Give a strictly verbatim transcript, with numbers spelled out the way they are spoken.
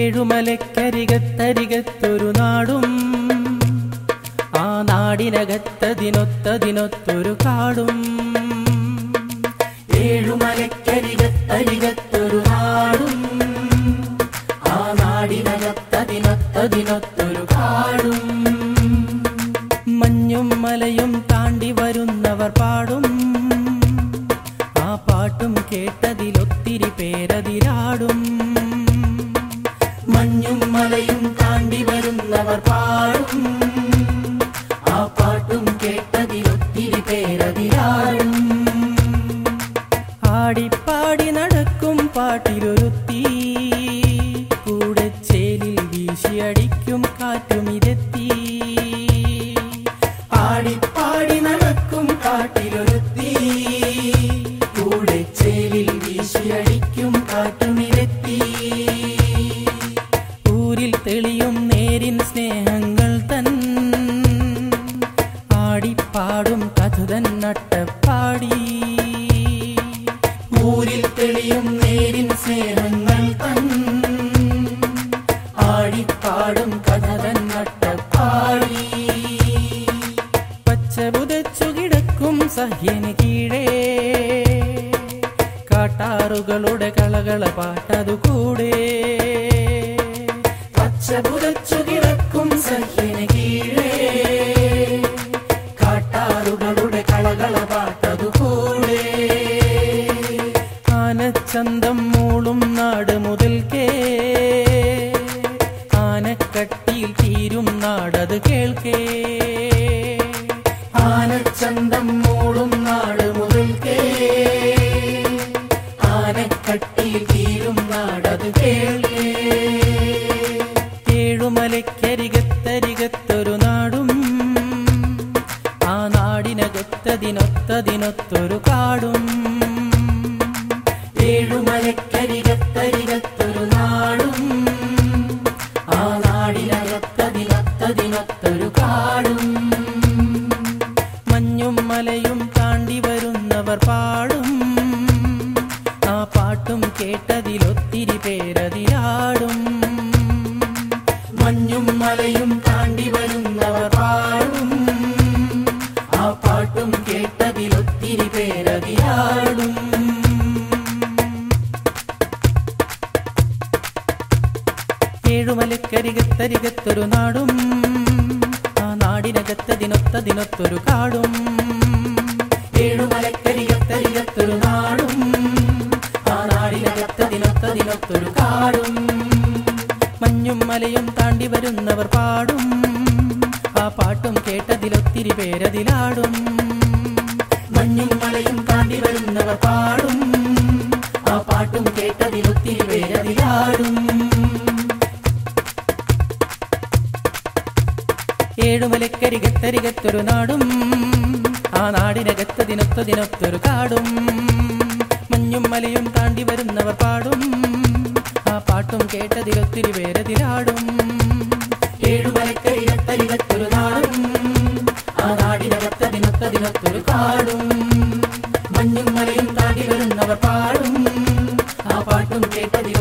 ഏഴുമലക്കരികത്തരികത്തൊരു നാടും ആ നാടിനകത്തതിനൊത്തതിനൊത്തൊരു കാടും. ഏഴുമലക്കരികത്തരികത്തൊരു നാടും ആ നാടിനകത്തതിനൊത്തതിനൊത്തൊരു കാടും. മഞ്ഞും മലയും താണ്ടി വരുന്നവർ പാടും ആ പാട്ടും കേട്ടതിലൊത്തിരി പേരതിരാടും. മഞ്ഞും മലയും താണ്ടി വരുന്നവർ പാടും ആ പാട്ടും കേട്ടതിലൊത്തിരി പേരതിരാടും. ആടിപ്പാടി നടക്കും പാട്ടിലൊരുത്തി കൂടെ ചേലിൽ വീശിയടിക്കും കാറ്റുമിതെത്തി. ആടിപ്പാടി നടക്കും കാട്ടിലൊരുത്തി കൂടെ ചേലിൽ വീശിയടിക്കും കാറ്റുമിതെത്തി. ൂരിൽ തെളിയും നേരിൻ സ്നേഹങ്ങൾ തൻ ആടിപ്പാടും കഥതൻ നട്ടപ്പാടി. ൂരിൽ തെളിയും നേരിൻ സ്നേഹങ്ങൾ തൻ ആടിപ്പാടും കഥതൻ നട്ടപ്പാടി. പച്ചപുതച്ചു കിടക്കും സഹ്യന് കീഴേ കാട്ടാറുകളുടെ കളകള പാട്ടതു കൂടെ. പച്ചപുതച്ചു കിടക്കും സഹ്യന് കീഴേ കാട്ടാറുകളുടെ കളകള പാട്ടതു കൂടെ. ആനച്ചന്തം മൂളും നാട് മുതൽക്കേ ആനക്കട്ടിയിൽ തീരും നാടത് കേൾക്കേ. ആനച്ചന്തം മൂളും നാട് മുതൽക്കേ ആനക്കട്ടിയിൽ തീരും നാടത് കേൾക്കേ. ഏഴുമലക്കരികത്തരികത്തൊരു നാടും ആ നാടിനകത്തതിനൊത്തതിനൊത്തൊരു കാടും. ഏഴുമലക്കരികത്തരികത്തൊരു നാടും ആ നാടിനകത്തതിനൊത്തതിനൊത്തൊരു കാടും. മഞ്ഞും മലയും താണ്ടി വരുന്നവർ പാടും ആ പാട്ടും കേട്ടതിലൊത്തിരി പേരതിരാടും. മഞ്ഞും മലയും താണ്ടി വരുന്നവർ പാടും ആ പാട്ടും കേട്ടതിലൊത്തിരി പേരതിരാടും. ഏഴുമലക്കരികത്തരികത്തൊരു നാടും ആ നാടിനകത്തതിനൊത്തതിനൊത്തൊരു കാടും. ഏഴുമലക്കരികത്തരികത്തൊരു നാടും ആ നാടിനകത്തതിനൊത്തതിനൊത്തൊരു കാടും. മഞ്ഞും മലയും താണ്ടി വരുന്നവർ പാടും ആ പാട്ടും കേട്ടതിലൊത്തിരി പേരതിലാടും. മഞ്ഞും മലയും താണ്ടി വരുന്നവർ പാടും ആ പാട്ടും കേട്ടതിലൊത്തിരി പേരതിലാടും. ഏഴുമലക്കരികത്തരികത്തൊരു നാടും ആ നാടിനകത്തതിനൊത്തതിനൊത്തൊരു കാടും. മഞ്ഞും മലയും താണ്ടി വരുന്നവർ പാടും ആ പാട്ടും കേട്ടതിലൊത്തിരി പേരതിലാടും. ഏഴുമലക്കരികത്തരികത്തൊരു നാടും ആ നാടിനകത്തതിനൊത്തതിനൊത്തൊരു കാടും. മഞ്ഞും മലയും താണ്ടി വരുന്നവർ പാടും ആ പാട്ടും കേട്ടതിൽ